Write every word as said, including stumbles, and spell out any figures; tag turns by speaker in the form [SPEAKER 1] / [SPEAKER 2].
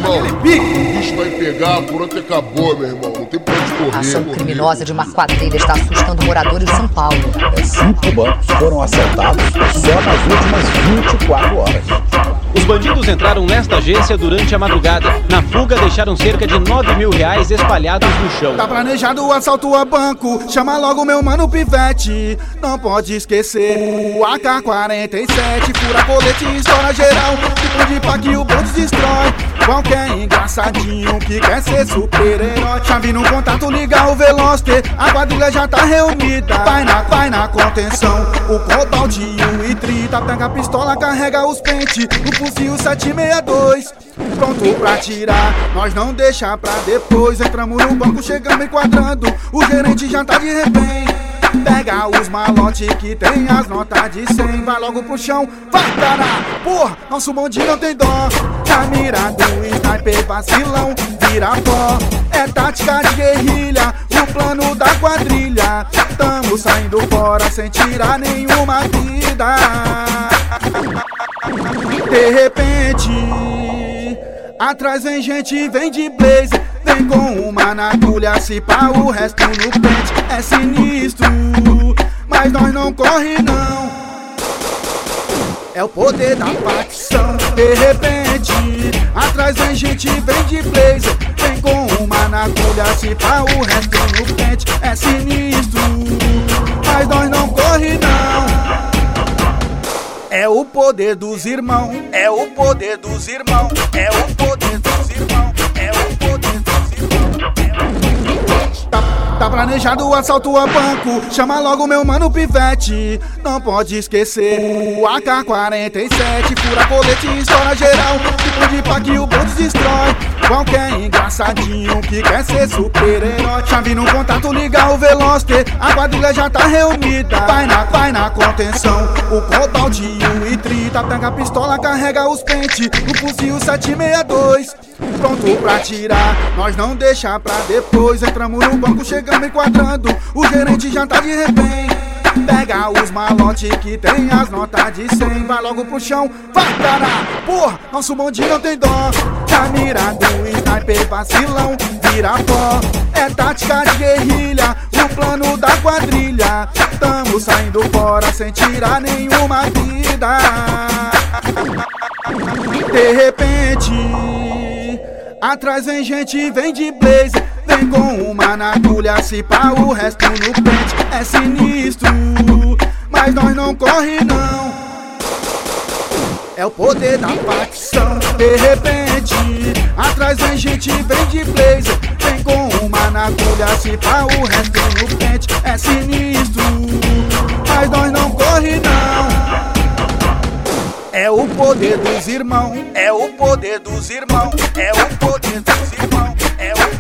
[SPEAKER 1] irmão, o bicho vai pegar, por onde acabou, meu irmão. Não tem pra onde correr.
[SPEAKER 2] A ação criminosa de uma quadrilha está assustando moradores de São Paulo.
[SPEAKER 3] É, cinco bancos foram assaltados só nas últimas vinte e quatro horas.
[SPEAKER 4] Os bandidos entraram nesta agência durante a madrugada. Na fuga, deixaram cerca de nove mil reais espalhados no chão.
[SPEAKER 5] Tá planejado o assalto a banco, chama logo meu mano Pivete. Não pode esquecer o A K quarenta e sete, fura colete e estoura geral. Tipo de pá que o bonde destrói. Qualquer engraçadinho que quer ser super-herói. Chave no contato, liga o Veloster. A quadrilha já tá reunida. Vai na, vai na contenção. O cobaldinho e trita. Pega a pistola, carrega os pente. O fuzil sete seis dois. Pronto pra tirar, nós não deixa pra depois. Entramos no banco, chegamos enquadrando. O gerente já tá de refém. Pega os malotes que tem as notas de cem. Vai logo pro chão, vai caralho. Porra, nosso bonde não tem dó. Tá mirado, sniper vacilão, vira pó. É tática de guerrilha, o plano da quadrilha. Tamo saindo fora sem tirar nenhuma vida. De repente, atrás vem gente, vem de blazer. Vem com uma na agulha, se pá o resto no pente. É sinistro, mas nós não corre não. É o poder da facção. De repente, atrás vem gente, vem de blazer. Vem com uma na agulha, se pá o resto no pente. É sinistro, mas nós não corre não. É o poder dos irmãos, é o poder dos irmãos, é o poder dos irmãos, é o poder dos irmãos. Tá, tá planejado o assalto a banco, chama logo meu mano Pivete. Não pode esquecer o A K quarenta e sete, fura colete e estoura geral. Tipo de pá que o bonde destrói. Qualquer engraçadinho que quer ser super-herói. Chave no contato, liga o Veloster. A quadrilha já tá reunida. Vai na, vai na contenção. O cobaldinho e trita. Pega a pistola, carrega os pente. O fuzil sete seis dois. Pronto pra tirar, nós não deixa pra depois. Entramos no banco, chegamos enquadrando. O gerente já tá de refém. Pega os malotes que tem as notas de cem. Vai logo pro chão, vai caralho. Porra, nosso bonde não tem dó. Tá mirado, sniper vacilão, vira pó. É tática de guerrilha, o plano da quadrilha. Tamo saindo fora sem tirar nenhuma vida. De repente, atrás vem gente, vem de blazer. Vem com uma na agulha, se pá o resto no pente. É sinistro, mas nós não corre não. É o poder da facção. De repente, atrás vem gente, vem de blazer. Vem com uma na agulha, se pá o resto no pente. É sinistro, mas nós não corre não. É o poder dos irmãos, é o poder dos irmãos, é o poder dos irmãos, é o